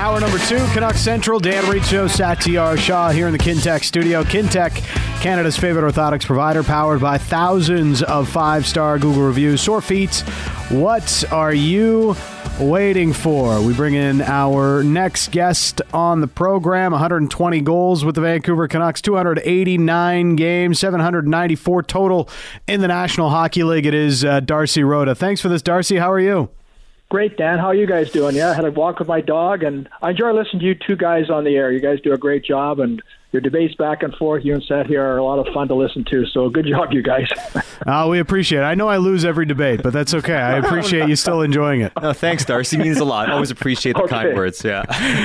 Hour number 2, Canucks Central. Dan Riccio, Satyar Shah here in the Kintec studio. Kintec, Canada's favorite orthotics provider, powered by thousands of 5-star Google reviews. Sore feet, what are you waiting for? We bring in our next guest on the program. 120 goals with the Vancouver Canucks, 289 games, 794 total in the National Hockey League. It is Darcy Rhoda. Thanks for this, Darcy. How are you? Great, Dan. How are you guys doing? Yeah, I had a walk with my dog, and I enjoy listening to you two guys on the air. You guys do a great job, and your debates back and forth, you and Seth here, are a lot of fun to listen to. So good job, you guys. We appreciate it. I know I lose every debate, but that's okay. I appreciate you still enjoying it. No, thanks, Darcy. Means a lot. Always appreciate the kind words. Yeah.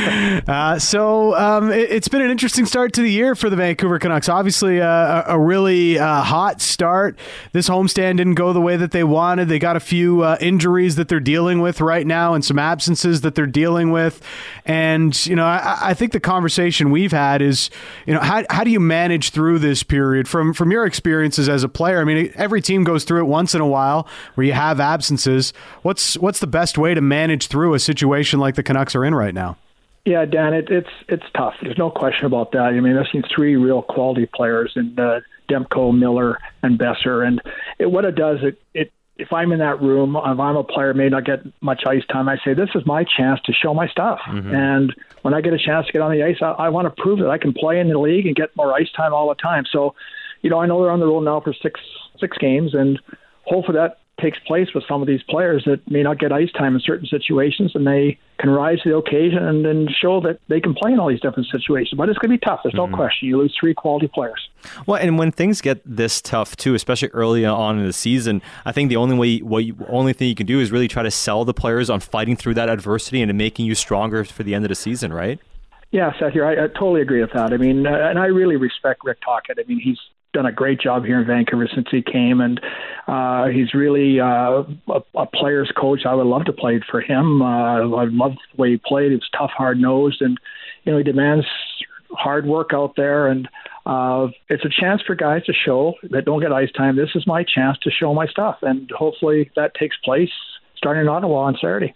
It's been an interesting start to the year for the Vancouver Canucks. Obviously, a really hot start. This homestand didn't go the way that they wanted. They got a few injuries that they're dealing with right now, and some absences that they're dealing with. And I think the conversation we've had is, how do you manage through this period from your experiences as a player? I mean, every team goes through it once in a while where you have absences. What's the best way to manage through a situation like the Canucks are in right now? Yeah, Dan, it's tough. There's no question about that. I mean, I've seen three real quality players in Demko, Miller, and Besser, and what it does, if I'm in that room, if I'm a player, may not get much ice time, I say, this is my chance to show my stuff. Mm-hmm. And when I get a chance to get on the ice, I want to prove that I can play in the league and get more ice time all the time. So, I know they're on the road now for six games, and hopefully that takes place with some of these players that may not get ice time in certain situations, and they can rise to the occasion and then show that they can play in all these different situations. But it's going to be tough. There's no question. You lose three quality players. Well, and when things get this tough too, especially early on in the season, I think the only thing you can do is really try to sell the players on fighting through that adversity and making you stronger for the end of the season, right? Yeah, Seth, here I totally agree with that. I mean, and I really respect Rick Tocchet. I mean, he's done a great job here in Vancouver since he came, and he's really a player's coach. I would love to play for him. I loved the way he played. He was tough, hard-nosed, and he demands hard work out there, and it's a chance for guys to show that don't get ice time. This is my chance to show my stuff, and hopefully that takes place starting in Ottawa on Saturday.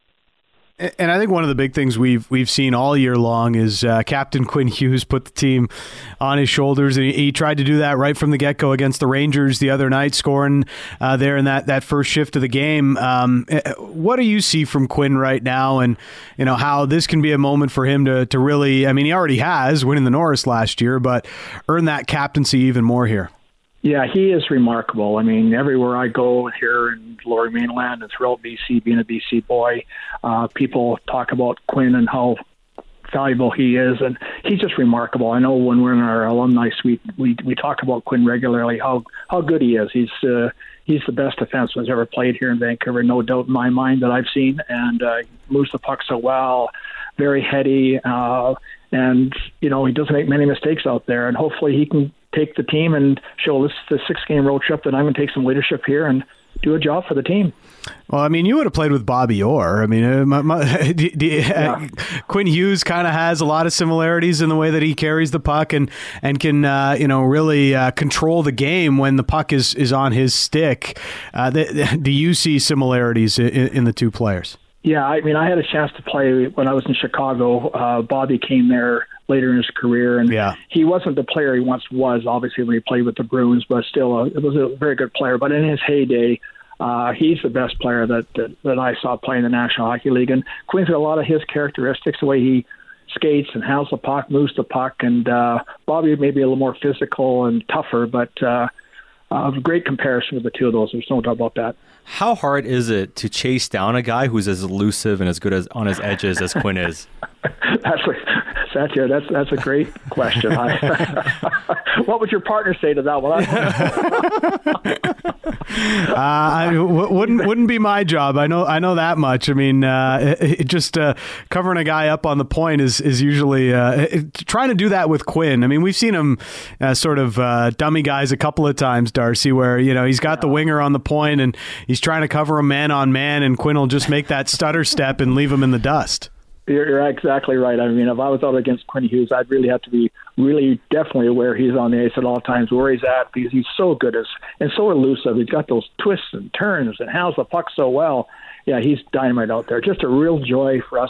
And I think one of the big things we've seen all year long is Captain Quinn Hughes put the team on his shoulders, and he tried to do that right from the get-go against the Rangers the other night, scoring there in that first shift of the game. What do you see from Quinn right now, and how this can be a moment for him to really, I mean, he already has, winning the Norris last year, but earn that captaincy even more here? Yeah, he is remarkable. I mean, everywhere I go here in Lower Mainland and throughout BC, being a BC boy, people talk about Quinn and how valuable he is, and he's just remarkable. I know when we're in our alumni suite, we talk about Quinn regularly, how good he is. He's the best defenseman who's ever played here in Vancouver, no doubt in my mind that I've seen, and moves the puck so well, very heady, and he doesn't make many mistakes out there, and hopefully he can take the team and show this the 6-game road trip that I'm going to take some leadership here and do a job for the team. Well, I mean, you would have played with Bobby Orr. I mean, Quinn Hughes kind of has a lot of similarities in the way that he carries the puck and can really control the game when the puck is on his stick. Do you see similarities in the two players? Yeah, I mean, I had a chance to play when I was in Chicago. Bobby came there later in his career, and he wasn't the player he once was, obviously, when he played with the Bruins, but still, it was a very good player. But in his heyday, he's the best player that I saw play in the National Hockey League. And Quinn's got a lot of his characteristics, the way he skates and handles the puck, moves the puck, and Bobby may be a little more physical and tougher, but a great comparison with the two of those. There's no doubt about that. How hard is it to chase down a guy who's as elusive and as good as on his edges as Quinn is? That's a great question. What would your partner say to that one? Wouldn't be my job. I know that much. I mean, just covering a guy up on the point is usually trying to do that with Quinn. I mean, we've seen him sort of dummy guys a couple of times, Darcy, where he's got the winger on the point and he's trying to cover him man on man, and Quinn will just make that stutter step and leave him in the dust. You're exactly right. I mean, if I was out against Quinn Hughes, I'd really have to be really definitely aware he's on the ice at all times, where he's at, because he's so good and so elusive. He's got those twists and turns and handles the puck so well. Yeah, he's dynamite out there. Just a real joy for us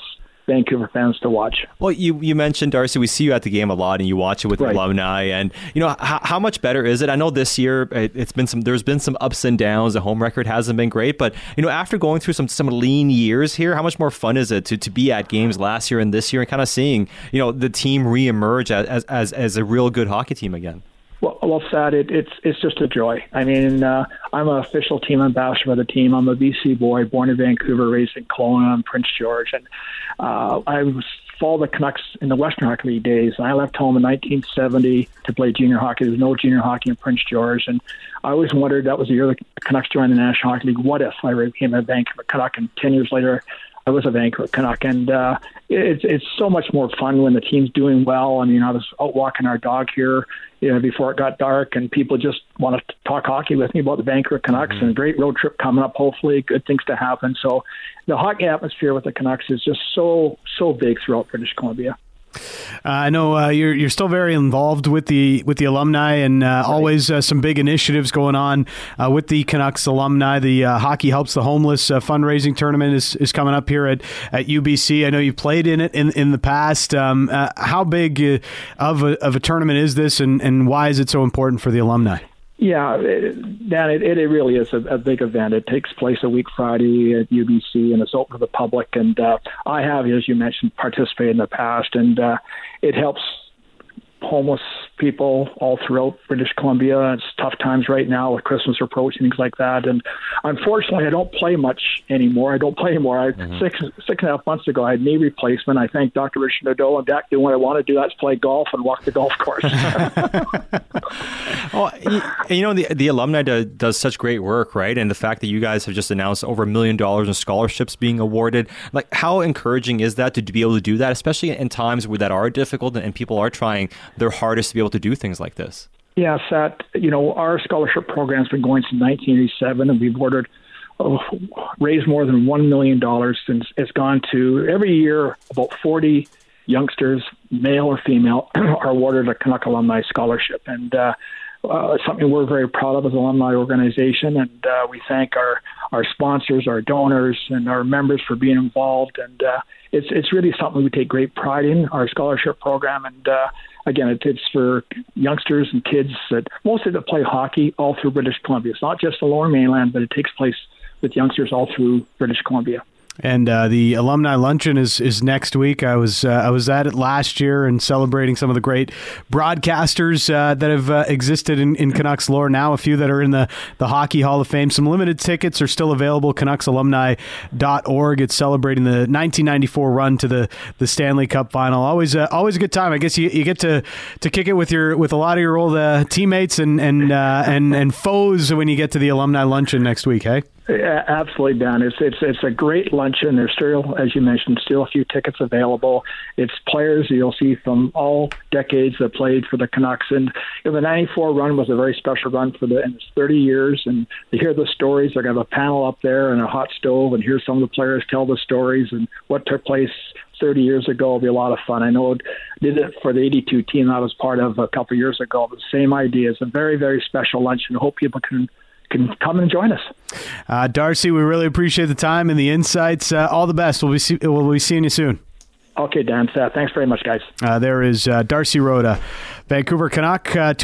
Vancouver fans to watch. Well, you mentioned, Darcy, we see you at the game a lot and you watch it with alumni. And, how much better is it? I know this year there's been some ups and downs. The home record hasn't been great. But, after going through some lean years here, how much more fun is it to be at games last year and this year and kind of seeing, the team reemerge as a real good hockey team again? Well, Thad, it's just a joy. I mean, I'm an official team ambassador for the team. I'm a BC boy, born in Vancouver, raised in Kelowna and Prince George, and I followed the Canucks in the Western Hockey League days. And I left home in 1970 to play junior hockey. There was no junior hockey in Prince George, and I always wondered, that was the year the Canucks joined the National Hockey League, what if I became a Vancouver Canuck? And 10 years later, I was a Vancouver Canuck, and it's so much more fun when the team's doing well. I mean, I was out walking our dog here, before it got dark, and people just want to talk hockey with me about the Vancouver Canucks and a great road trip coming up. Hopefully, good things to happen. So, the hockey atmosphere with the Canucks is just so big throughout British Columbia. I know you're still very involved with the alumni, and always some big initiatives going on with the Canucks alumni. The Hockey Helps the Homeless fundraising tournament is coming up here at UBC. I know you played in it in the past. How big of a tournament is this, and why is it so important for the alumni? Yeah, Dan, it really is a big event. It takes place a week Friday at UBC, and it's open to the public. And I have, as you mentioned, participated in the past, and it helps homeless people all throughout British Columbia. It's tough times right now with Christmas approaching, things like that. And unfortunately, I don't play much anymore. Six and a half months ago, I had knee replacement. I thank Dr. Richard Nadeau. I'm back doing what I want to do. That's play golf and walk the golf course. The alumni does such great work, right? And the fact that you guys have just announced over $1 million in scholarships being awarded, like, how encouraging is that to be able to do that, especially in times where that are difficult and people are trying their hardest to be able to do things like this? Yeah, Sat, our scholarship program's been going since 1987, and we've raised more than $1 million since it's gone to, every year, about 40 youngsters, male or female, are awarded a Canuck Alumni Scholarship. And it's something we're very proud of as an alumni organization, and we thank our sponsors, our donors, and our members for being involved. And it's really something we take great pride in, our scholarship program. And again, it's for youngsters and kids that mostly that play hockey all through British Columbia. It's not just the Lower Mainland, but it takes place with youngsters all through British Columbia. And the alumni luncheon is next week. I was at it last year and celebrating some of the great broadcasters that have existed in Canucks lore now, a few that are in the Hockey Hall of Fame. Some limited tickets are still available, canucksalumni.org. It's celebrating the 1994 run to the Stanley Cup final. Always a good time. I guess you get to kick it with a lot of your old teammates and foes when you get to the alumni luncheon next week, hey? Yeah, absolutely, Dan. It's a great luncheon. There's still, as you mentioned, still a few tickets available. It's players you'll see from all decades that played for the Canucks. And the 94 run was a very special run and it's 30 years. And to hear the stories, they're going to have a panel up there and a hot stove and hear some of the players tell the stories and what took place 30 years ago. Will be a lot of fun. I know did it for the 82 team I was part of a couple of years ago. The same idea. It's a very, very special luncheon. I hope people can come and join us. Darcy, we really appreciate the time and the insights. All the best. We'll be seeing you soon. Okay, Dan. Thanks very much, guys. There is Darcy Rhoda, Vancouver Canuck,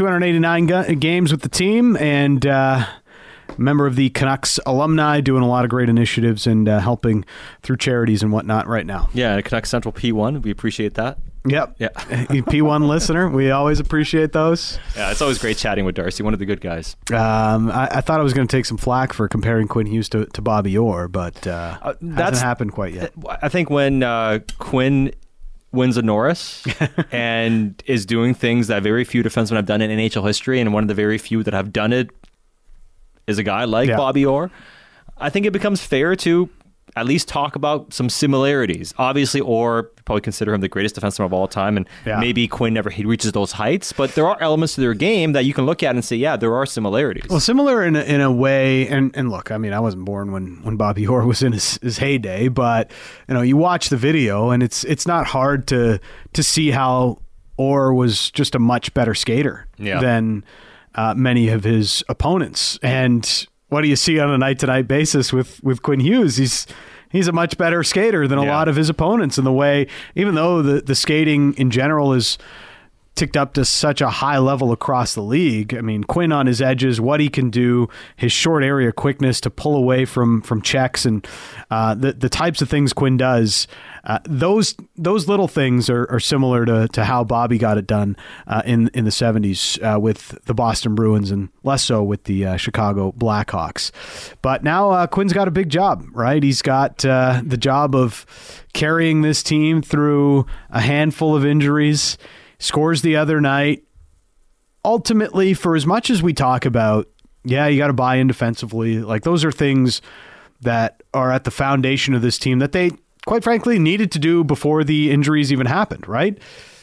289 games with the team, and member of the Canucks alumni, doing a lot of great initiatives and helping through charities and whatnot right now. Yeah, Canucks Central P1. We appreciate that. Yep. Yeah. P1 listener. We always appreciate those. Yeah, it's always great chatting with Darcy, one of the good guys. I thought I was going to take some flack for comparing Quinn Hughes to Bobby Orr, but hasn't happened quite yet. I think when Quinn wins a Norris and is doing things that very few defensemen have done in NHL history, and one of the very few that have done it is a guy like Bobby Orr, I think it becomes fair to at least talk about some similarities. Obviously, Orr, probably consider him the greatest defenseman of all time, and maybe Quinn never reaches those heights, but there are elements to their game that you can look at and say, yeah, there are similarities. Well, similar in a way, and look, I mean, I wasn't born when Bobby Orr was in his heyday, but you watch the video, and it's not hard to see how Orr was just a much better skater than many of his opponents. And what do you see on a night-to-night basis with Quinn Hughes? He's a much better skater than a lot of his opponents in the way, even though the skating in general is ticked up to such a high level across the league. I mean, Quinn on his edges, what he can do, his short area quickness to pull away from checks, and the types of things Quinn does, those little things are similar to how Bobby got it done in the 70s with the Boston Bruins, and less so with the Chicago Blackhawks. But now Quinn's got a big job, right? He's got the job of carrying this team through a handful of injuries. Scores the other night. Ultimately, for as much as we talk about, you got to buy in defensively, like those are things that are at the foundation of this team that they, quite frankly, needed to do before the injuries even happened, right?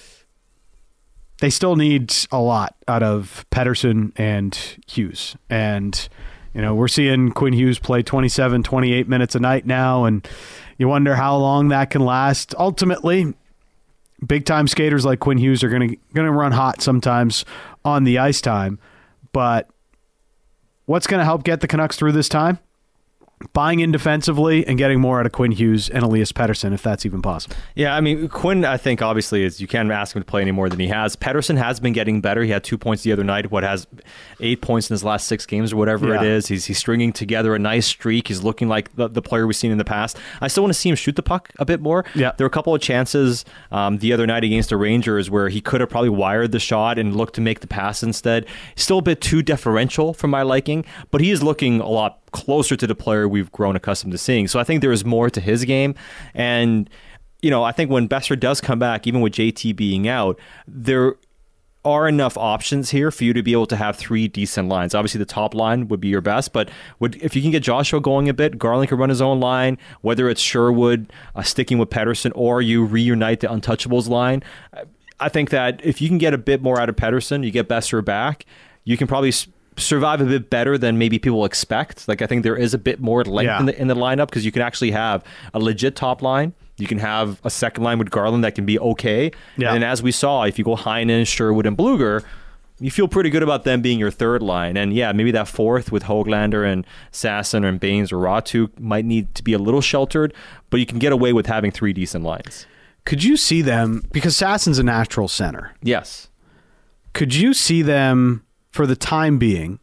They still need a lot out of Pettersson and Hughes. And, we're seeing Quinn Hughes play 27, 28 minutes a night now, and you wonder how long that can last. Ultimately, big-time skaters like Quinn Hughes are going to run hot sometimes on the ice time. But what's going to help get the Canucks through this time? Buying in defensively and getting more out of Quinn Hughes and Elias Pettersson, if that's even possible. Yeah, I mean, Quinn, I think, obviously, you can't ask him to play any more than he has. Pettersson has been getting better. He had 2 points the other night, has 8 points in his last 6 games or whatever it is. He's stringing together a nice streak. He's looking like the player we've seen in the past. I still want to see him shoot the puck a bit more. Yeah. There were a couple of chances the other night against the Rangers where he could have probably wired the shot and looked to make the pass instead. Still a bit too deferential for my liking, but he is looking a lot closer to the player we've grown accustomed to seeing. So I think there is more to his game. And, I think when Boeser does come back, even with JT being out, there are enough options here for you to be able to have 3 decent lines. Obviously, the top line would be your best, but if you can get Joshua going a bit, Garland could run his own line, whether it's Sherwood sticking with Pettersson or you reunite the Untouchables line. I think that if you can get a bit more out of Pettersson, you get Boeser back, you can probably survive a bit better than maybe people expect. Like, I think there is a bit more length in the lineup because you can actually have a legit top line. You can have a second line with Garland that can be okay. Yeah. And as we saw, if you go Heinen, Sherwood, and Bluger, you feel pretty good about them being your third line. And maybe that fourth with Höglander and Sasson and Baines or Ratu might need to be a little sheltered, but you can get away with having 3 decent lines. Could you see them, because Sasson's a natural center. Yes. Could you see them, for the time being,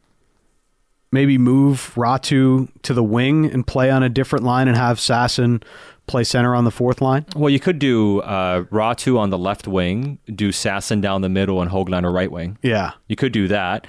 maybe move Ratu to the wing and play on a different line and have Sasson play center on the fourth line? Well, you could do Ratu on the left wing, do Sasson down the middle, and Höglander right wing. Yeah. You could do that.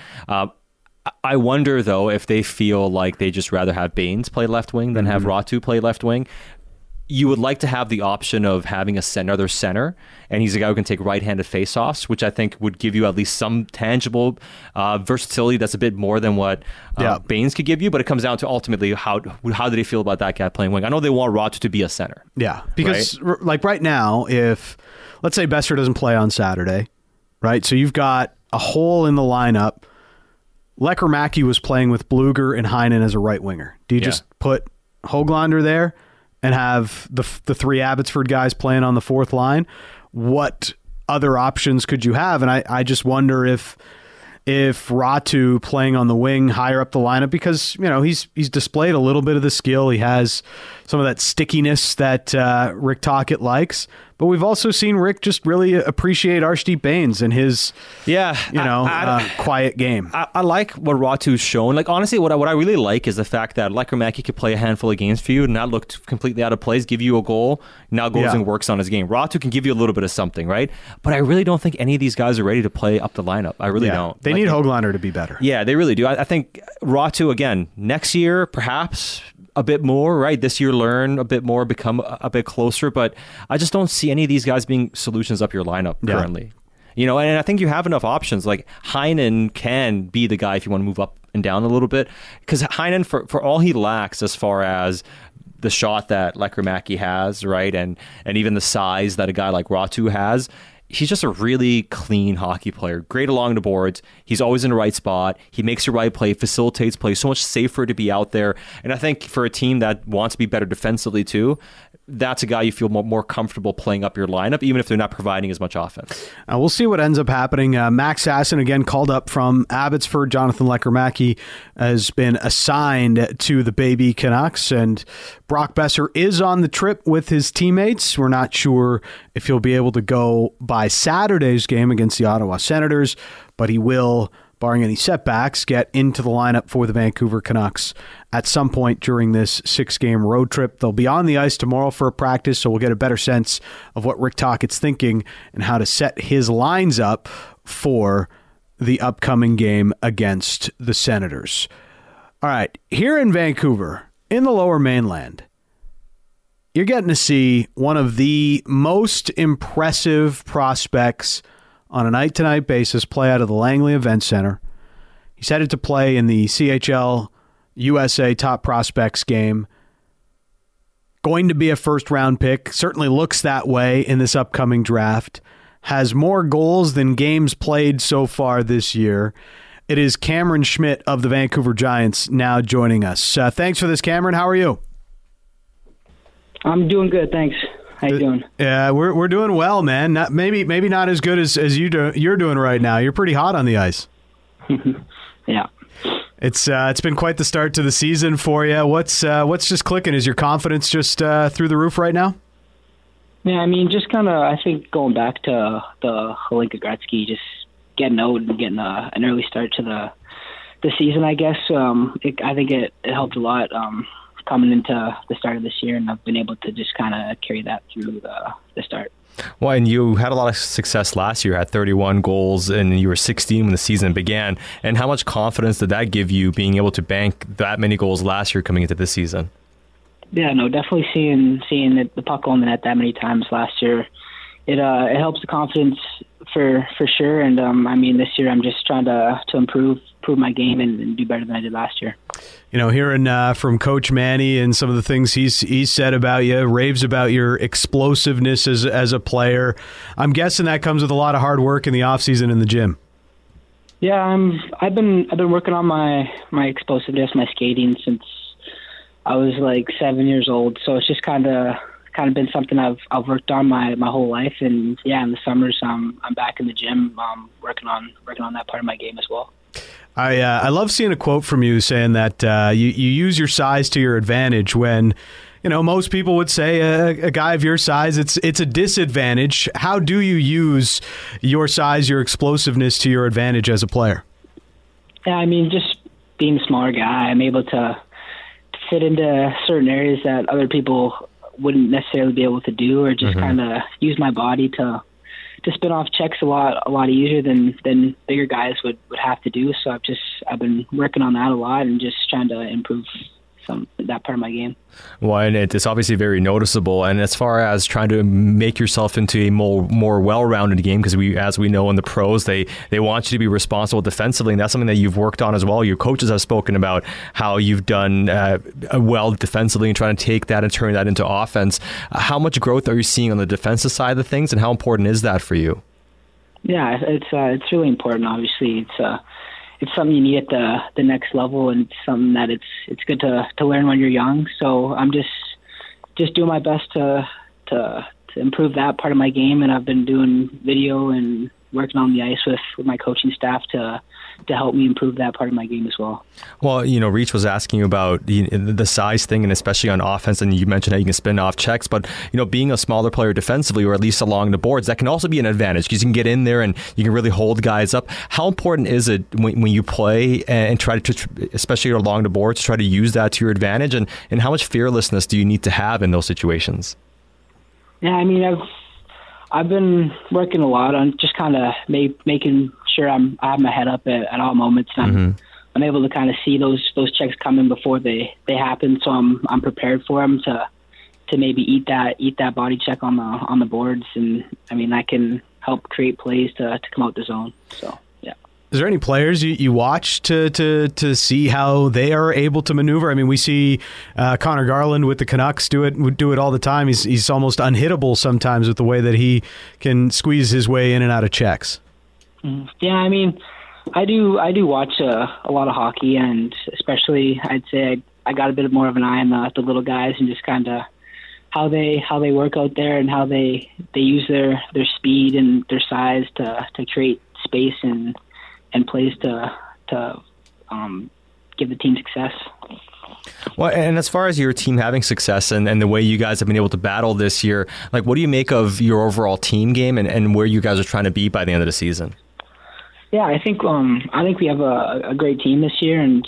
I wonder, though, if they feel like they just rather have Baines play left wing than have Ratu play left wing. You would like to have the option of having another center, and he's a guy who can take right-handed faceoffs, which I think would give you at least some tangible versatility that's a bit more than what Baines could give you, but it comes down to ultimately how do they feel about that guy playing wing. I know they want Ratu to be a center. Yeah, because like right now, if, let's say Boeser doesn't play on Saturday, right? So you've got a hole in the lineup. Lekkerimäki was playing with Bluger and Heinen as a right winger. Do you just put Höglander there and have the 3 Abbotsford guys playing on the fourth line? What other options could you have? And I just wonder if Ratu playing on the wing higher up the lineup, because he's displayed a little bit of the skill. He has some of that stickiness that Rick Tocchet likes. But we've also seen Rick just really appreciate Arshdeep Baines and his, quiet game. I like what Ratu's shown. Like, honestly, what I really like is the fact that Lekkerimäki could play a handful of games for you and not look completely out of place, give you a goal, now goes and works on his game. Ratu can give you a little bit of something, right? But I really don't think any of these guys are ready to play up the lineup. I really don't. They need Höglander to be better. Yeah, they really do. I think Ratu, again, next year, perhaps a bit more, right? This year, learn a bit more, become a bit closer, but I just don't see any of these guys being solutions up your lineup currently. And I think you have enough options. Like, Heinen can be the guy if you want to move up and down a little bit, because Heinen, for all he lacks as far as the shot that Lekkerimäki has, right, and even the size that a guy like Ratu has, he's just a really clean hockey player. Great along the boards. He's always in the right spot. He makes the right play, facilitates play. So much safer to be out there. And I think for a team that wants to be better defensively too, that's a guy you feel more comfortable playing up your lineup, even if they're not providing as much offense. We'll see what ends up happening. Max Sasson, again, called up from Abbotsford. Jonathan Lecker-Mackey has been assigned to the Baby Canucks, and Brock Boeser is on the trip with his teammates. We're not sure if he'll be able to go by Saturday's game against the Ottawa Senators, but he will, barring any setbacks, get into the lineup for the Vancouver Canucks at some point during this 6-game road trip. They'll be on the ice tomorrow for a practice, so we'll get a better sense of what Rick Tocchet's thinking and how to set his lines up for the upcoming game against the Senators. All right, here in Vancouver, in the Lower Mainland, you're getting to see one of the most impressive prospects on a night-to-night basis play out of the Langley Event Center. He's headed to play in the CHL USA Top Prospects game. Going to be a first-round pick. Certainly looks that way in this upcoming draft. Has more goals than games played so far this year. It is Cameron Schmidt of the Vancouver Giants now joining us. Thanks for this, Cameron. How are you? I'm doing good, thanks. How you doing? Yeah, we're doing well, man. Maybe not as good as you're doing right now. You're pretty hot on the ice. Yeah. It's been quite the start to the season for you. What's just clicking? Is your confidence just through the roof right now? Yeah, I mean, just kind of, I think going back to the Hlinka Gretzky, just getting out and getting an early start to the season, I guess. I think it helped a lot coming into the start of this year, and I've been able to just kind of carry that through the start. Well, and you had a lot of success last year, had 31 goals, and you were 16 when the season began. And how much confidence did that give you, being able to bank that many goals last year coming into this season? Yeah, no, definitely seeing the puck go in the net that many times last year, it helps the confidence for sure. And I mean, this year I'm just trying to improve my game and do better than I did last year. You know, hearing from Coach Manny and some of the things he's said about you, raves about your explosiveness as a player. I'm guessing that comes with a lot of hard work in the off season in the gym. Yeah, I've been working on my explosiveness, my skating since I was like 7 years old. So it's just kind of been something I've worked on my whole life. And yeah, in the summers I'm back in the gym, working on that part of my game as well. I love seeing a quote from you saying that you use your size to your advantage when, you know, most people would say a guy of your size, it's a disadvantage. How do you use your size, your explosiveness to your advantage as a player? Yeah, I mean, just being a smaller guy, I'm able to fit into certain areas that other people wouldn't necessarily be able to do, or just kind of use my body to spin off checks a lot easier than bigger guys would have to do. So I've been working on that a lot and just trying to improve that part of my game. Well, and it's obviously very noticeable. And as far as trying to make yourself into a more well-rounded game, because as we know in the pros, they want you to be responsible defensively, and that's something that you've worked on as well. Your coaches have spoken about how you've done well defensively and trying to take that and turn that into offense. How much growth are you seeing on the defensive side of things, and how important is that for you? Yeah, it's really important. Obviously, it's something you need at the next level, and it's something that it's good to learn when you're young. So I'm just doing my best to improve that part of my game, and I've been doing video and working on the ice with my coaching staff to help me improve that part of my game as well. Well, you know, Reach was asking about the size thing, and especially on offense, and you mentioned how you can spin off checks, but, you know, being a smaller player defensively, or at least along the boards, that can also be an advantage because you can get in there and you can really hold guys up. How important is it when you play and try to, especially along the boards, try to use that to your advantage, and how much fearlessness do you need to have in those situations? Yeah, I mean, I've been working a lot on just kind of making sure I have my head up at all moments. And I'm able to kind of see those checks coming before they happen, so I'm prepared for them to maybe eat that body check on the boards, and I mean that can help create plays to come out the zone. So yeah. Is there any players you watch to see how they are able to maneuver? I mean, we see Connor Garland with the Canucks do it all the time. He's almost unhittable sometimes with the way that he can squeeze his way in and out of checks. Yeah, I mean, I do watch a lot of hockey, and especially I'd say I got a bit more of an eye on the little guys and just kind of how they work out there and how they use their speed and their size to create space and plays to give the team success. Well, and as far as your team having success and the way you guys have been able to battle this year, like, what do you make of your overall team game and where you guys are trying to be by the end of the season? Yeah, I think we have a great team this year, and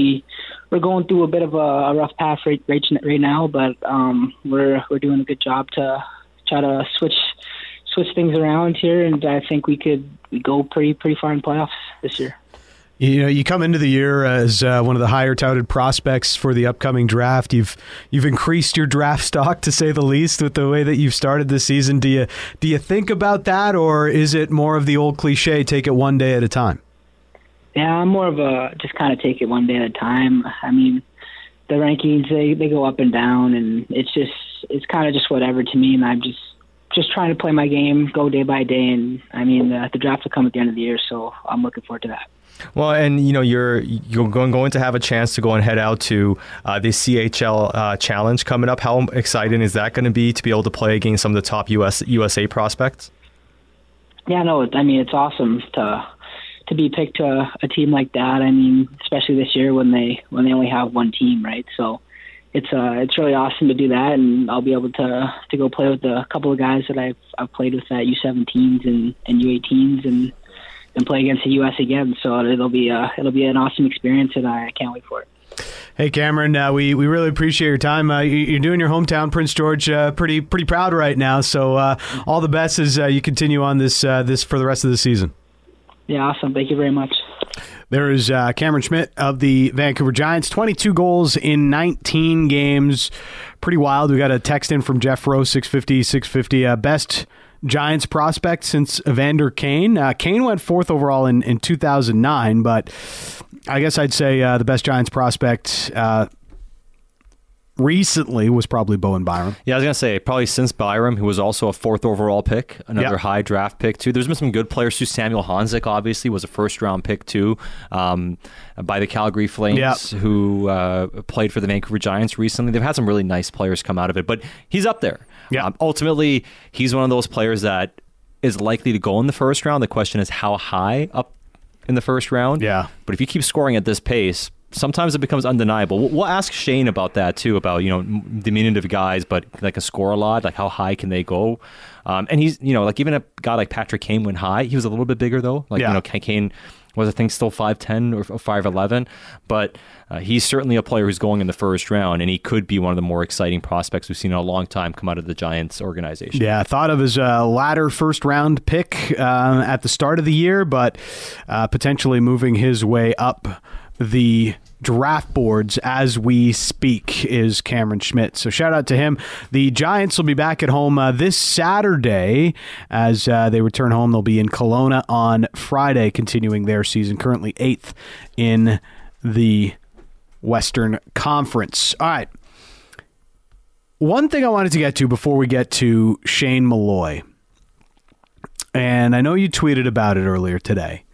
we're going through a bit of a rough patch right now, but we're doing a good job to try to switch things around here, and I think we go pretty far in playoffs this year. You know, you come into the year as one of the higher touted prospects for the upcoming draft. You've increased your draft stock, to say the least, with the way that you've started this season. Do you think about that, or is it more of the old cliche, take it one day at a time? Yeah, I'm more of a just kind of take it one day at a time. I mean, the rankings they go up and down, and it's kind of just whatever to me, and I'm just trying to play my game, go day by day, and I mean the draft will come at the end of the year, so I'm looking forward to that. Well, and you know you're going to have a chance to go and head out to the CHL Challenge coming up. How exciting is that going to be to be able to play against some of the top USA prospects? Yeah, no, I mean it's awesome to be picked to a team like that. I mean, especially this year when they only have one team, right? So it's really awesome to do that, and I'll be able to go play with a couple of guys that I've played with at U17s and U18s and play against the U.S. again. So it'll be an awesome experience, and I can't wait for it. Hey, Cameron, we really appreciate your time. You're doing your hometown, Prince George, pretty proud right now. So all the best as you continue on this for the rest of the season. Yeah, awesome. Thank you very much. There is Cameron Schmidt of the Vancouver Giants, 22 goals in 19 games. Pretty wild. We got a text in from Jeff Rowe, 650. Best Giants prospect since Evander Kane. Kane went fourth overall in 2009, but I guess I'd say the best Giants prospect recently was probably Bowen Byram. Yeah, I was going to say, probably since Byram, who was also a fourth overall pick, another high draft pick, too. There's been some good players, too. Samuel Honzik, obviously, was a first-round pick, too, by the Calgary Flames, who played for the Vancouver Giants recently. They've had some really nice players come out of it, but he's up there. Yeah. Ultimately, he's one of those players that is likely to go in the first round. The question is how high up in the first round. Yeah. But if you keep scoring at this pace, sometimes it becomes undeniable. We'll ask Shane about that too, about diminutive guys, but like a score a lot, like how high can they go? And he's like even a guy like Patrick Kane went high. He was a little bit bigger though. Kane was I think still 5'10" or 5'11", but he's certainly a player who's going in the first round, and he could be one of the more exciting prospects we've seen in a long time come out of the Giants organization. Yeah, thought of as a latter first round pick at the start of the year, but potentially moving his way up the draft boards as we speak is Cameron Schmidt. So shout out to him. The Giants will be back at home this Saturday as they return home. They'll be in Kelowna on Friday, continuing their season, currently 8th in the Western Conference. All right. One thing I wanted to get to before we get to Shane Malloy, and I know you tweeted about it earlier today,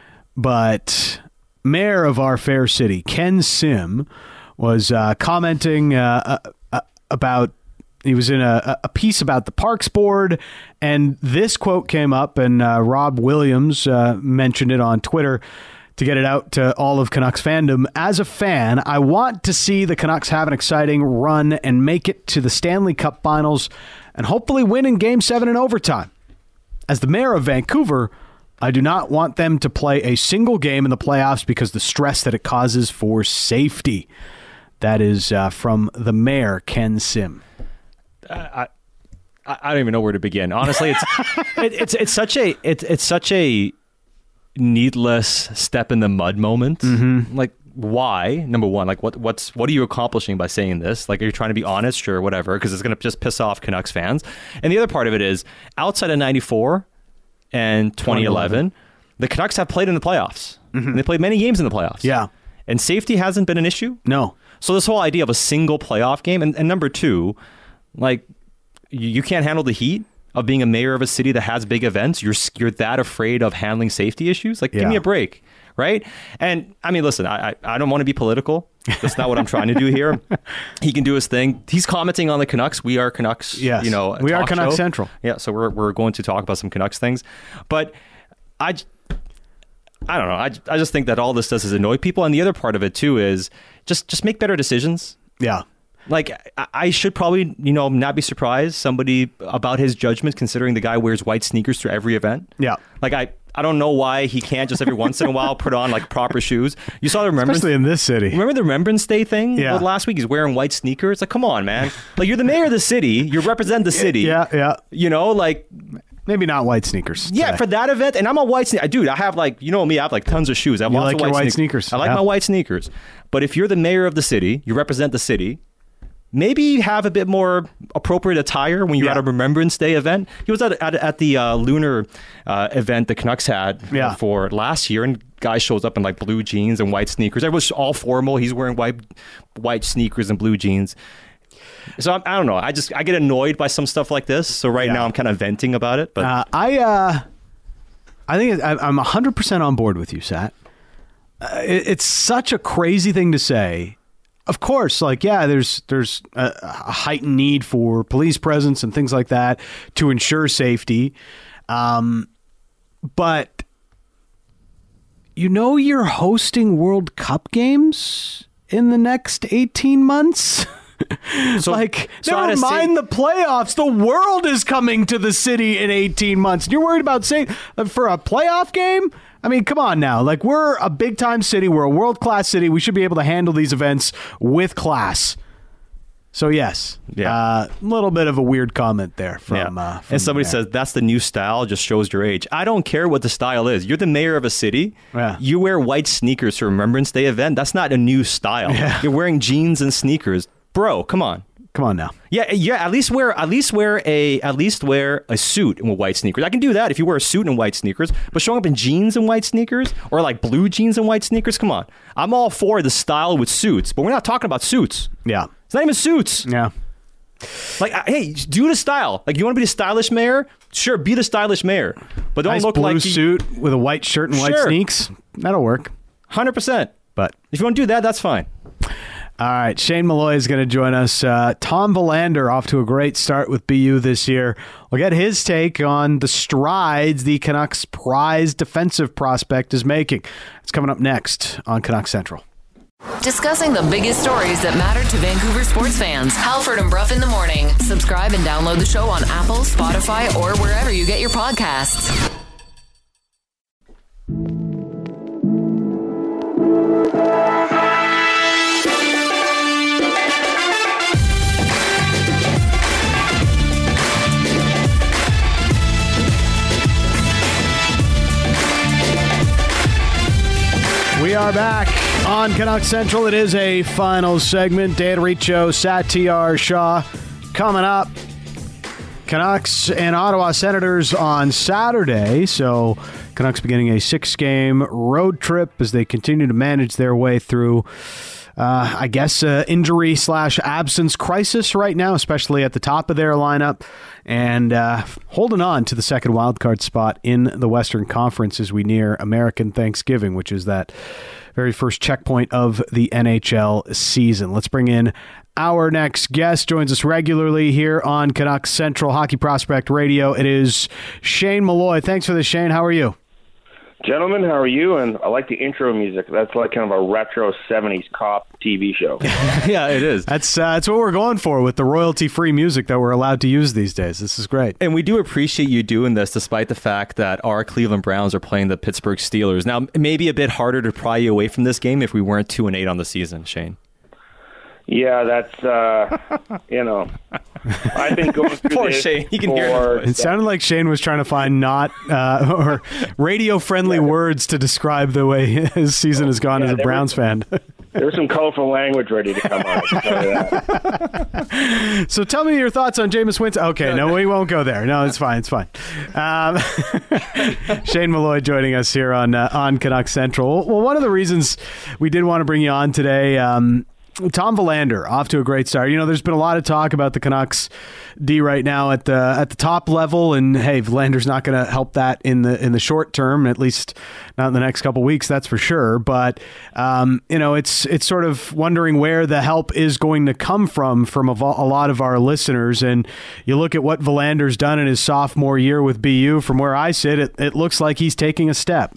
but Mayor of our fair city, Ken Sim, was commenting about, he was in a piece about the Parks Board, and this quote came up, and Rob Williams mentioned it on Twitter to get it out to all of Canucks fandom. As a fan, I want to see the Canucks have an exciting run and make it to the Stanley Cup Finals and hopefully win in Game 7 in overtime. As the mayor of Vancouver, I do not want them to play a single game in the playoffs because the stress that it causes for safety. That is from the mayor, Ken Sim. I don't even know where to begin. Honestly, it's such a needless step in the mud moment. Mm-hmm. Like, why? Number one, like what are you accomplishing by saying this? Like, are you trying to be honest or whatever? Because it's going to just piss off Canucks fans. And the other part of it is, outside of 94 and 2011, the Canucks have played in the playoffs. And they played many games in the playoffs. Yeah. And safety hasn't been an issue. No. So this whole idea of a single playoff game, and number two, like, you can't handle the heat of being a mayor of a city that has big events. You're that afraid of handling safety issues? Like, give me a break, right? And, I mean, listen, I don't want to be political. That's not what I'm trying to do here. He can do his thing. He's commenting on the Canucks. We are Canucks, yes. We are Canucks Central. Yeah, so we're going to talk about some Canucks things. But I don't know. I just think that all this does is annoy people. And the other part of it, too, is just make better decisions. Yeah. Like, I should probably, not be surprised somebody about his judgment, considering the guy wears white sneakers to every event. Yeah. Like, I don't know why he can't just every once in a while put on, like, proper shoes. You saw the Remembrance... Especially in this city. Remember the Remembrance Day thing? Yeah. Last week, he's wearing white sneakers. Like, come on, man. Like, you're the mayor of the city. You represent the city. Yeah. Like... Maybe not white sneakers today. Yeah, for that event. And I'm a white sneaker. Dude, I have, like, you know me, I have, like, tons of shoes. I have lots of white sneakers. I like my white sneakers. But if you're the mayor of the city, you represent the city... Maybe have a bit more appropriate attire when you're at a Remembrance Day event. He was at the Lunar event the Canucks had for last year, and guy shows up in like blue jeans and white sneakers. It was all formal. He's wearing white sneakers and blue jeans. So I don't know. I get annoyed by some stuff like this. So now I'm kind of venting about it. But I think I'm 100% on board with you, Sat. It's such a crazy thing to say. Of course, like, there's a heightened need for police presence and things like that to ensure safety. But, you're hosting World Cup games in the next 18 months? Never mind the playoffs. The world is coming to the city in 18 months. You're worried about for a playoff game? I mean, come on now. Like, we're a big-time city. We're a world-class city. We should be able to handle these events with class. So, yes. Yeah. A little bit of a weird comment there from and somebody says, that's the new style, just shows your age. I don't care what the style is. You're the mayor of a city. Yeah. You wear white sneakers for Remembrance Day event. That's not a new style. Yeah. You're wearing jeans and sneakers. Bro, come on. Come on now. Yeah. At least wear a suit with white sneakers. I can do that if you wear a suit and white sneakers. But showing up in jeans and white sneakers, or like blue jeans and white sneakers, come on. I'm all for the style with suits, but we're not talking about suits. Yeah, it's not even suits. Yeah. Like, hey, do the style. Like, you want to be the stylish mayor? Sure, be the stylish mayor, but don't look blue like suit with a white shirt and white sneaks. That'll work. 100%. But if you want to do that, that's fine. All right, Shane Malloy is going to join us. Tom Verlander off to a great start with BU this year. We'll get his take on the strides the Canucks' prized defensive prospect is making. It's coming up next on Canucks Central. Discussing the biggest stories that matter to Vancouver sports fans. Halford and Bruff in the morning. Subscribe and download the show on Apple, Spotify, or wherever you get your podcasts. We are back on Canucks Central. It is a final segment. Dan Riccio, Satyar Shah coming up. Canucks and Ottawa Senators on Saturday. So Canucks beginning a 6-game road trip as they continue to manage their way through, injury/absence crisis right now, especially at the top of their lineup, and holding on to the second wildcard spot in the Western Conference as we near American Thanksgiving, which is that very first checkpoint of the NHL season. Let's bring in our next guest. Joins us regularly here on Canucks Central Hockey Prospect Radio. It is Shane Malloy. Thanks for this, Shane. How are you? Gentlemen, how are you? And I like the intro music. That's like kind of a retro 70s cop TV show. Yeah, it is. That's what we're going for with the royalty-free music that we're allowed to use these days. This is great. And we do appreciate you doing this despite the fact that our Cleveland Browns are playing the Pittsburgh Steelers. Now, it may be a bit harder to pry you away from this game if we weren't 2-8 on the season, Shane. Yeah, that's, I've been going through Poor this Shane. You can hear it. It sounded like Shane was trying to find or radio-friendly words to describe the way his season has gone as a Browns fan. There's some colorful language ready to come on. I can tell you that. So tell me your thoughts on Jameis Winston. Okay, no, we won't go there. No, it's fine. It's fine. Shane Malloy joining us here on Canucks Central. Well, one of the reasons we did want to bring you on today, Tom Willander off to a great start. You know, there's been a lot of talk about the Canucks D right now at the top level, and hey, Villander's not going to help that in the short term, at least not in the next couple weeks, that's for sure. But you know, it's sort of wondering where the help is going to come from a lot of our listeners. And you look at what Villander's done in his sophomore year with BU. From where I sit, it looks like he's taking a step.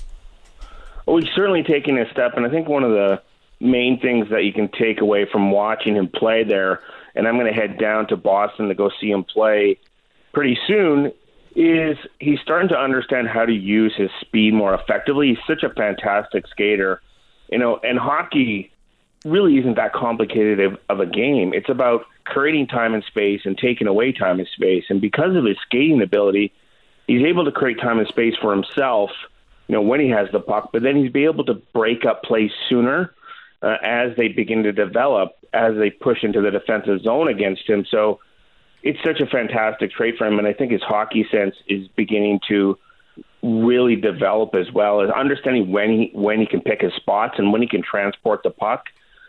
Well, he's certainly taking a step, and I think one of the main things that you can take away from watching him play there, and I'm going to head down to Boston to go see him play pretty soon, is he's starting to understand how to use his speed more effectively. He's such a fantastic skater, you know, and hockey really isn't that complicated of a game. It's about creating time and space and taking away time and space. And because of his skating ability, he's able to create time and space for himself, you know, when he has the puck, but then he's able to break up plays sooner as they begin to develop, as they push into the defensive zone against him. So it's such a fantastic trait for him, and I think his hockey sense is beginning to really develop as well, as understanding when he can pick his spots and when he can transport the puck.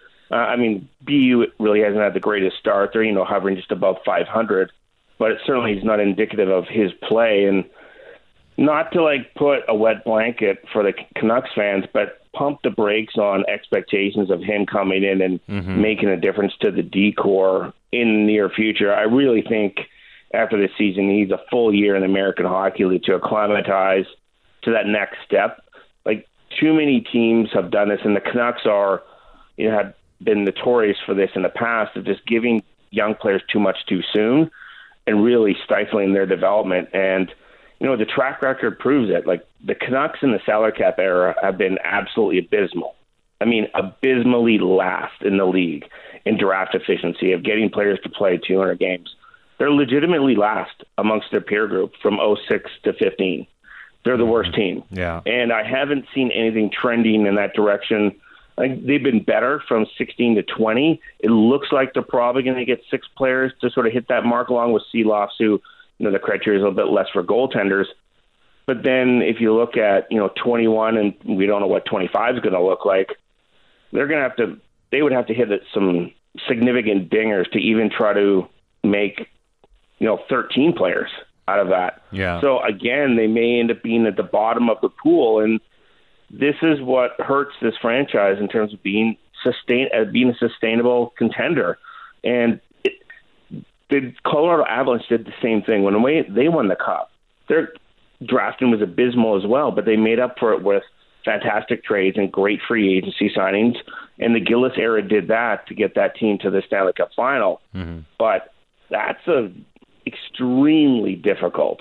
I mean, BU really hasn't had the greatest start. They're, you know, hovering just above 500, but it certainly is not indicative of his play. And not to like put a wet blanket for the Canucks fans, but pump the brakes on expectations of him coming in and making a difference to the D-core in the near future. I really think after this season, he needs a full year in the American Hockey League to acclimatize to that next step. Like, too many teams have done this, and the Canucks are, you know, have been notorious for this in the past, of just giving young players too much too soon and really stifling their development. And you know, the track record proves it. Like, the Canucks in the salary cap era have been absolutely abysmal. I mean, abysmally last in the league in draft efficiency of getting players to play 200 games. They're legitimately last amongst their peer group from 06 to 15. They're the worst team. Yeah. And I haven't seen anything trending in that direction. I think they've been better from 16 to 20. It looks like they're probably going to get 6 players to sort of hit that mark, along with Seeloffs, who, you know, the criteria is a little bit less for goaltenders. But then if you look at, you know, 21, and we don't know what 25 is going to look like, they would have to hit some significant dingers to even try to make, you know, 13 players out of that. Yeah. So again, they may end up being at the bottom of the pool, and this is what hurts this franchise in terms of being a sustainable contender. And the Colorado Avalanche did the same thing. When they won the Cup, their drafting was abysmal as well, but they made up for it with fantastic trades and great free agency signings. And the Gillis era did that to get that team to the Stanley Cup final. Mm-hmm. But that's a extremely difficult,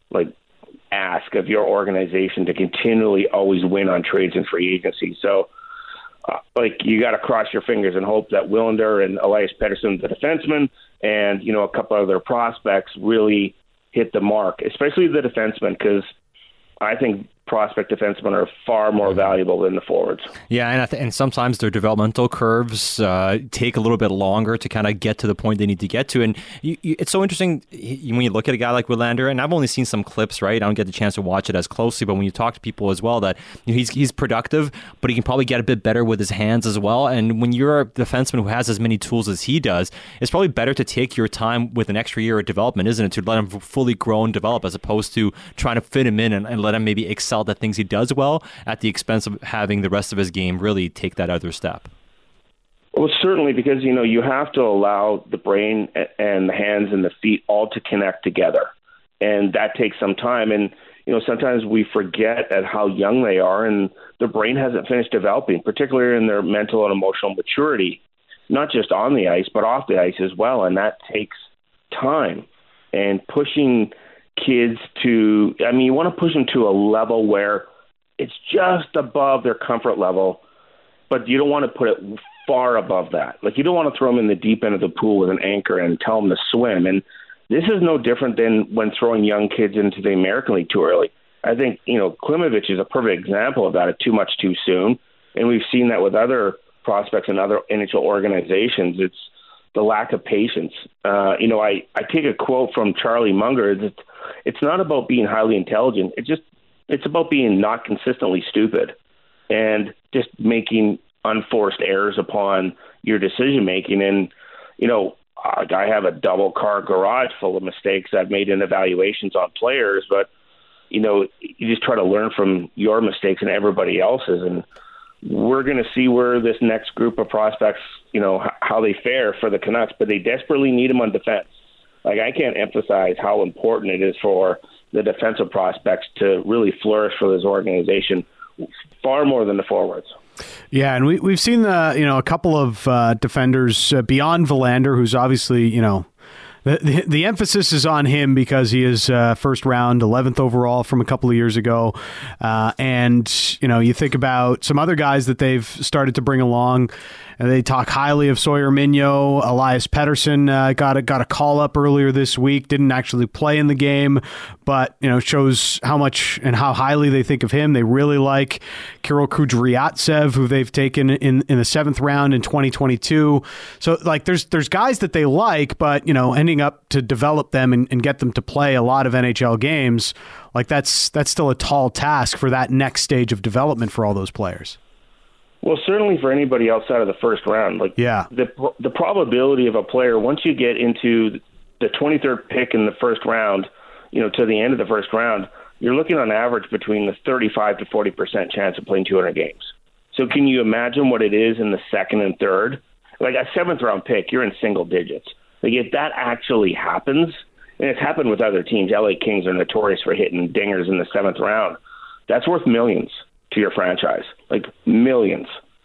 ask of your organization to continually always win on trades and free agency. So, you got to cross your fingers and hope that Willander and Elias Pettersson, the defenseman, and, you know, a couple other prospects really hit the mark, especially the defenseman, because I think prospect defensemen are far more valuable than the forwards. Yeah, and sometimes their developmental curves take a little bit longer to kind of get to the point they need to get to. And it's so interesting when you look at a guy like Willander, and I've only seen some clips, right? I don't get the chance to watch it as closely, but when you talk to people as well, that, you know, he's productive, but he can probably get a bit better with his hands as well. And when you're a defenseman who has as many tools as he does, it's probably better to take your time with an extra year of development, isn't it? To let him fully grow and develop, as opposed to trying to fit him in and let him maybe excel at things he does well at the expense of having the rest of his game really take that other step. Well, certainly, because, you know, you have to allow the brain and the hands and the feet all to connect together. And that takes some time. And, you know, sometimes we forget at how young they are, and their brain hasn't finished developing, particularly in their mental and emotional maturity, not just on the ice, but off the ice as well. And that takes time. And pushing kids to, I mean, you want to push them to a level where it's just above their comfort level, but you don't want to put it far above that. Like, you don't want to throw them in the deep end of the pool with an anchor and tell them to swim. And this is no different than when throwing young kids into the American League too early. I think, you know, Klimovich is a perfect example of that, too much too soon. And we've seen that with other prospects in other NHL organizations. It's the lack of patience. I take a quote from Charlie Munger. It's not about being highly intelligent. It's about being not consistently stupid and just making unforced errors upon your decision making. And, I have a double car garage full of mistakes I've made in evaluations on players, but, you just try to learn from your mistakes and everybody else's. And we're going to see where this next group of prospects, how they fare for the Canucks, but they desperately need them on defense. Like, I can't emphasize how important it is for the defensive prospects to really flourish for this organization far more than the forwards. Yeah, and we've seen a couple of defenders beyond Verlander, who's obviously, the emphasis is on him because he is first round, 11th overall from a couple of years ago. And, you think about some other guys that they've started to bring along. And they talk highly of Sawyer Mignot. Elias Pettersson got a call up earlier this week. Didn't actually play in the game, but shows how much and how highly they think of him. They really like Kirill Kudryavtsev, who they've taken in the 7th round in 2022. So there's guys that they like, but ending up to develop them and get them to play a lot of NHL games, that's still a tall task for that next stage of development for all those players. Well, certainly for anybody outside of the first round, the probability of a player, once you get into the 23rd pick in the first round, to the end of the first round, you're looking on average between the 35 to 40% chance of playing 200 games. So can you imagine what it is in the second and third? Like a 7th round pick, you're in single digits. Like, if that actually happens, and it's happened with other teams, LA Kings are notorious for hitting dingers in the 7th round, that's worth millions to your franchise, like millions.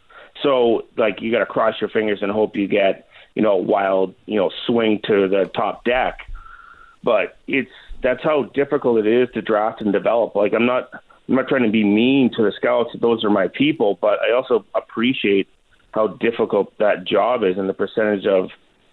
So, you got to cross your fingers and hope you get, a wild, swing to the top deck. But that's how difficult it is to draft and develop. I'm not trying to be mean to the scouts. Those are my people, but I also appreciate how difficult that job is and the percentage of,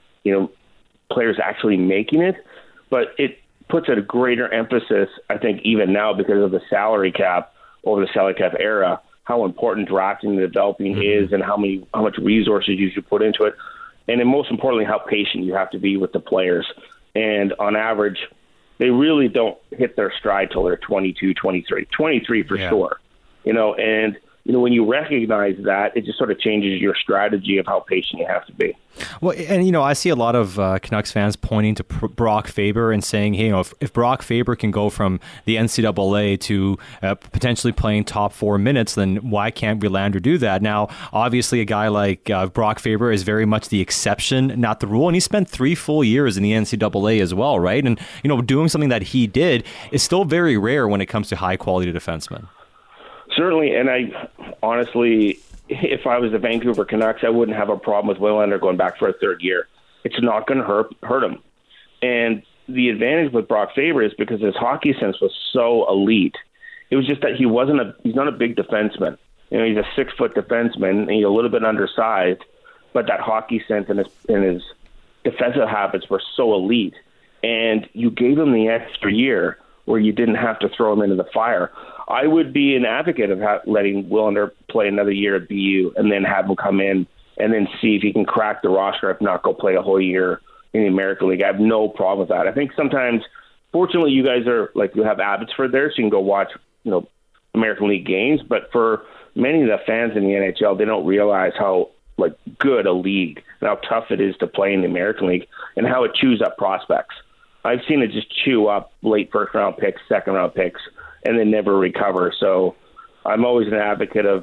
players actually making it. But it puts a greater emphasis, I think, even now because of the salary cap over the salary cap era, how important drafting and developing is and how much resources you should put into it. And then most importantly, how patient you have to be with the players. And on average, they really don't hit their stride till they're 22, 23 for sure. And when you recognize that, it just sort of changes your strategy of how patient you have to be. Well, and, I see a lot of Canucks fans pointing to Brock Faber and saying, hey, if Brock Faber can go from the NCAA to potentially playing top 4 minutes, then why can't Verlander do that? Now, obviously, a guy like Brock Faber is very much the exception, not the rule. And he spent 3 full years in the NCAA as well, right? And, doing something that he did is still very rare when it comes to high-quality defensemen. Certainly, and I honestly, if I was the Vancouver Canucks, I wouldn't have a problem with Verlander going back for a 3rd year. It's not going to hurt him. And the advantage with Brock Faber is because his hockey sense was so elite. It was just that he's not a big defenseman. He's a 6-foot defenseman, and he's a little bit undersized, but that hockey sense and his defensive habits were so elite. And you gave him the extra year where you didn't have to throw him into the fire. I would be an advocate of letting Verlander play another year at BU and then have him come in and then see if he can crack the roster, if not go play a whole year in the American League. I have no problem with that. I think sometimes, fortunately, you guys are you have Abbotsford there, so you can go watch, American League games. But for many of the fans in the NHL, they don't realize how good a league and how tough it is to play in the American League and how it chews up prospects. I've seen it just chew up late 1st round picks, 2nd round picks, and then never recover. So I'm always an advocate of,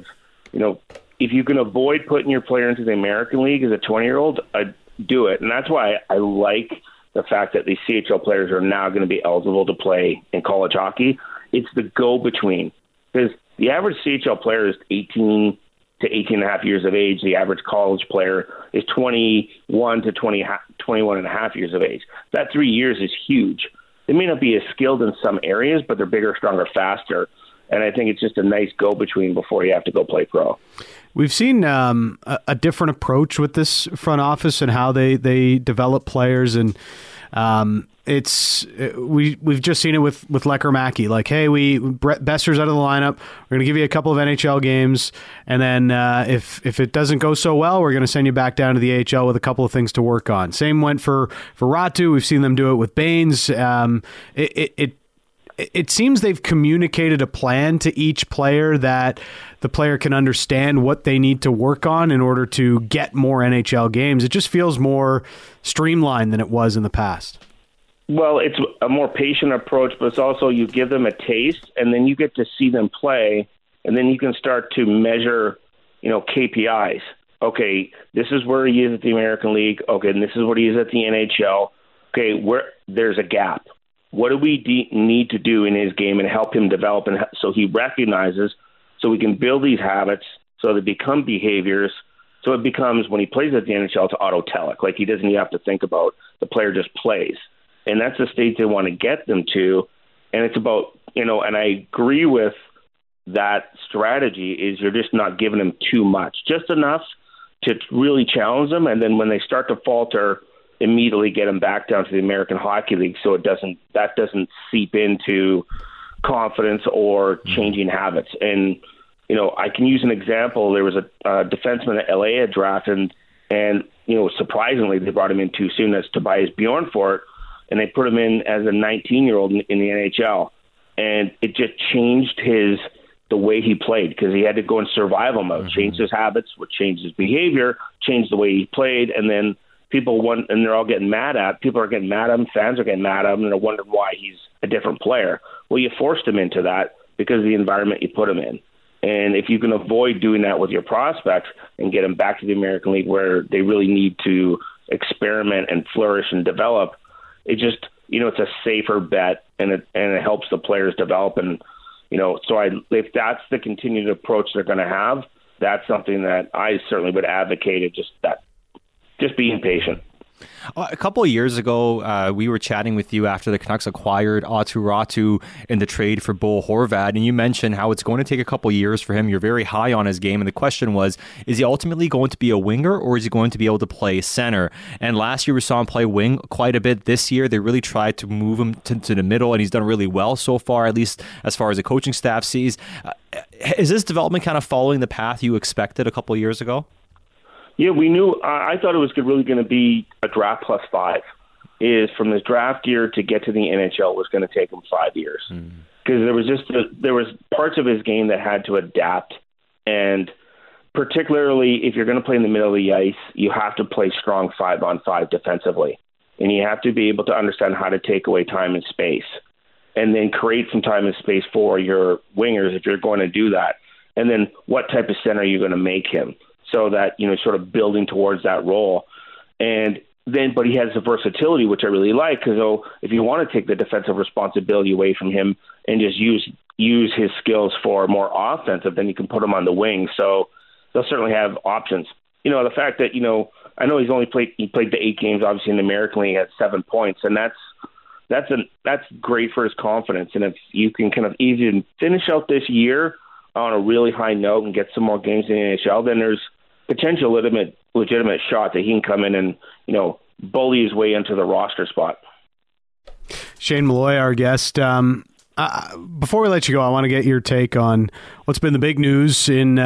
if you can avoid putting your player into the American League as a 20-year-old, I'd do it. And that's why I like the fact that these CHL players are now going to be eligible to play in college hockey. It's the go-between. Because the average CHL player is 18 to 18 and a half years of age. The average college player is 21 to 21 and a half years of age. That 3 years is huge. They may not be as skilled in some areas, but they're bigger, stronger, faster. And I think it's just a nice go-between before you have to go play pro. We've seen a different approach with this front office and how they develop players, and we've just seen it with Lecker-Mackey. Like, hey, Brett Besser's out of the lineup. We're going to give you a couple of NHL games, and then if it doesn't go so well, we're going to send you back down to the AHL with a couple of things to work on. Same went for Ratu. We've seen them do it with Baines. It seems they've communicated a plan to each player that the player can understand what they need to work on in order to get more NHL games. It just feels more streamlined than it was in the past. Well, it's a more patient approach, but it's also you give them a taste, and then you get to see them play, and then you can start to measure, KPIs. Okay, this is where he is at the American League. Okay, and this is what he is at the NHL. Okay, where there's a gap. What do we need to do in his game and help him develop, and so he recognizes, so we can build these habits so they become behaviors. So it becomes, when he plays at the NHL, it's autotelic. Like, he doesn't even have to think about, the player just plays. And that's the state they want to get them to. And it's about, and I agree with that strategy, is you're just not giving them too much, just enough to really challenge them. And then when they start to falter, immediately get them back down to the American Hockey League, so that doesn't seep into confidence or changing habits. And I can use an example. There was a defenseman that LA had drafted, and surprisingly they brought him in too soon, as Tobias Bjornfort, and they put him in as a 19-year-old in the NHL, and it just changed the way he played, because he had to go in survival mode, change his habits, which changed his behavior, changed the way he played, and then people they're all getting mad at. People are getting mad at him. Fans are getting mad at him, and they're wondering why he's a different player. Well, you forced him into that because of the environment you put him in. And if you can avoid doing that with your prospects and get them back to the American League, where they really need to experiment and flourish and develop, it just, it's a safer bet, and it helps the players develop. And, if that's the continued approach they're going to have, that's something that I certainly would advocate. It just being patient. A couple of years ago, we were chatting with you after the Canucks acquired Aatu Räty in the trade for Bo Horvat, and you mentioned how it's going to take a couple of years for him. You're very high on his game, and the question was, is he ultimately going to be a winger, or is he going to be able to play center? And last year we saw him play wing quite a bit. This year they really tried to move him to the middle, and he's done really well so far, at least as far as the coaching staff sees. Is this development kind of following the path you expected a couple of years ago? Yeah, we knew. I thought it was really going to be a draft plus 5. Is from this draft year to get to the NHL was going to take him 5 years, because there was parts of his game that had to adapt, and particularly if you're going to play in the middle of the ice, you have to play strong 5-on-5 defensively, and you have to be able to understand how to take away time and space, and then create some time and space for your wingers if you're going to do that, and then what type of center are you going to make him, so that, sort of building towards that role. And then, but he has the versatility, which I really like, because if you want to take the defensive responsibility away from him and just use his skills for more offensive, then you can put him on the wing. So they'll certainly have options. The fact that, I know he played the 8 games, obviously, in the American League, at 7 points, and that's great for his confidence. And if you can kind of even finish out this year on a really high note and get some more games in the NHL, then there's potential legitimate shot that he can come in and, bully his way into the roster spot. Shane Malloy, our guest. Before we let you go, I want to get your take on what's been the big news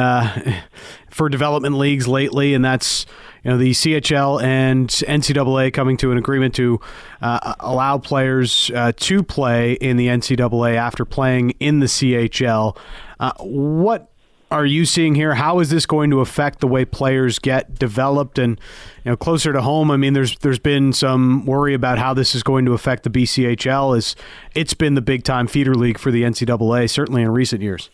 for development leagues lately, and that's the CHL and NCAA coming to an agreement to allow players to play in the NCAA after playing in the CHL. What are you seeing here? How is this going to affect the way players get developed? And closer to home, I mean, there's been some worry about how this is going to affect the BCHL, as it's been the big time feeder league for the NCAA, certainly in recent years.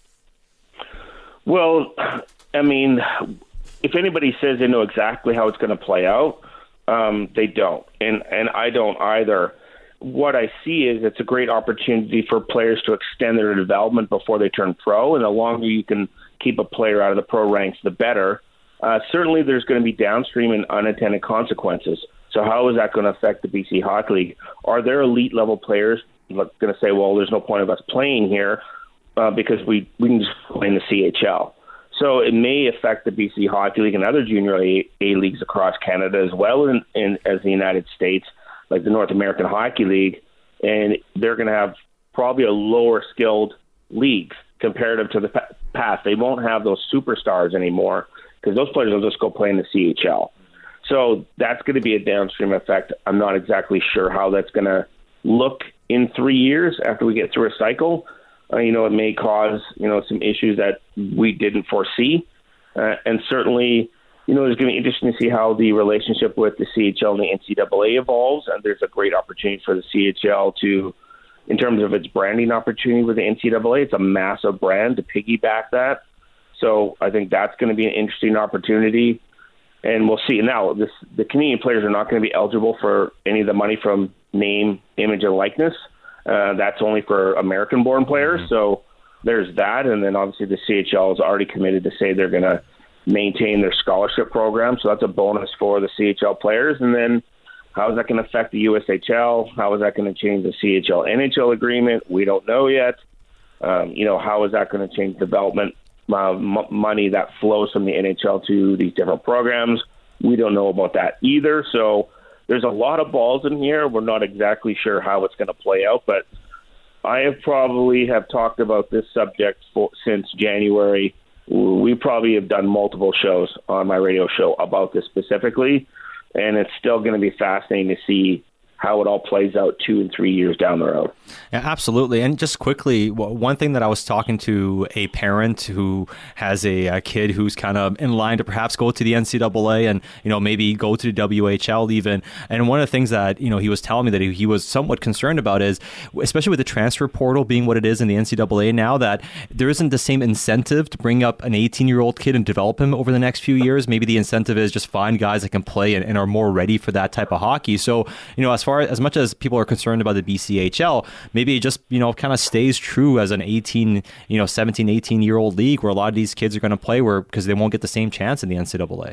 Well, I mean, if anybody says they know exactly how it's going to play out, they don't, and I don't either. What I see is it's a great opportunity for players to extend their development before they turn pro, and the longer you can keep a player out of the pro ranks, the better. Certainly there's going to be downstream and unintended consequences. So how is that going to affect the BC Hockey League? Are there elite level players going to say, well, there's no point of us playing here? because we can just play in the CHL. So it may affect the BC Hockey League and other junior A leagues across Canada as well as the United States, like the North American Hockey League, and they're going to have probably a lower skilled league comparative to the past. They won't have those superstars anymore because those players will just go play in the CHL. So that's going to be a downstream effect. I'm not exactly sure how that's going to look in 3 years after we get through a cycle. It may cause, some issues that we didn't foresee. And certainly, it's going to be interesting to see how the relationship with the CHL and the NCAA evolves. And there's a great opportunity for the CHL to, in terms of its branding opportunity with the NCAA, it's a massive brand to piggyback that. So I think that's going to be an interesting opportunity. And we'll see. Now, the Canadian players are not going to be eligible for any of the money from name, image, and likeness. That's only for American-born players. Mm-hmm. So there's that. And then obviously the CHL is already committed to say they're going to maintain their scholarship program. So that's a bonus for the CHL players. And then how is that going to affect the USHL? How is that going to change the CHL-NHL agreement? We don't know yet. How is that going to change development money that flows from the NHL to these different programs? We don't know about that either. So there's a lot of balls in here. We're not exactly sure how it's going to play out, but I have talked about this subject since January. We probably have done multiple shows on my radio show about this specifically, and it's still going to be fascinating to see how it all plays out 2 and 3 years down the road. Yeah, absolutely. And just quickly, one thing that I was talking to a parent who has a kid who's kind of in line to perhaps go to the NCAA and, maybe go to the WHL even. And one of the things that, he was telling me that he was somewhat concerned about is, especially with the transfer portal being what it is in the NCAA now, that there isn't the same incentive to bring up an 18-year-old kid and develop him over the next few years. Maybe the incentive is just find guys that can play and are more ready for that type of hockey. So, as much as people are concerned about the BCHL, maybe it just, kind of stays true as an 17, 18-year-old league where a lot of these kids are going to play because they won't get the same chance in the NCAA.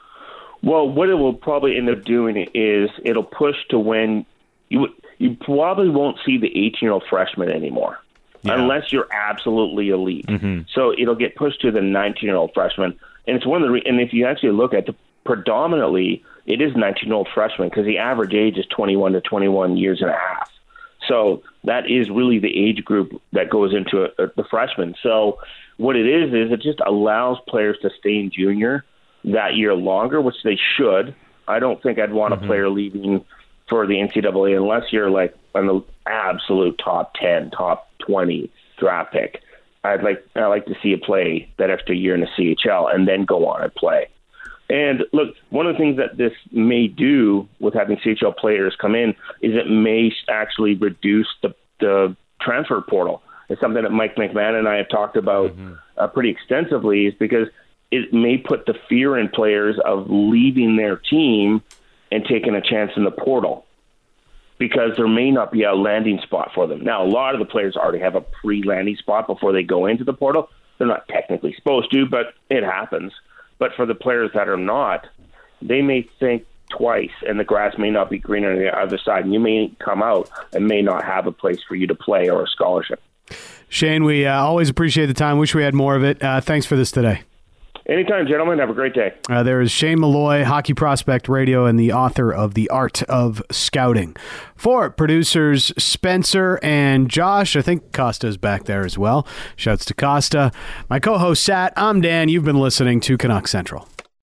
Well, what it will probably end up doing is it'll push to when you probably won't see the 18-year-old freshman anymore, unless you're absolutely elite. Mm-hmm. So it'll get pushed to the 19-year-old freshman. And it's one of and if you actually look at predominantly, it is 19-year-old freshmen because the average age is 21 to 21 years and a half. So that is really the age group that goes into the freshmen. So what it is it just allows players to stay in junior that year longer, which they should. I don't think I'd want a player leaving for the NCAA unless you're like an absolute top 10, top 20 draft pick. I like to see you play that extra year in the CHL and then go on and play. And look, one of the things that this may do with having CHL players come in is it may actually reduce the transfer portal. It's something that Mike McMahon and I have talked about pretty extensively, is because it may put the fear in players of leaving their team and taking a chance in the portal because there may not be a landing spot for them. Now, a lot of the players already have a pre-landing spot before they go into the portal. They're not technically supposed to, but it happens. But for the players that are not, they may think twice, and the grass may not be greener on the other side, and you may come out and may not have a place for you to play or a scholarship. Shane, we always appreciate the time. Wish we had more of it. Thanks for this today. Anytime, gentlemen. Have a great day. There is Shane Malloy, Hockey Prospect Radio, and the author of The Art of Scouting. For producers Spencer and Josh, I think Costa's back there as well. Shouts to Costa. My co-host Sat, I'm Dan. You've been listening to Canuck Central.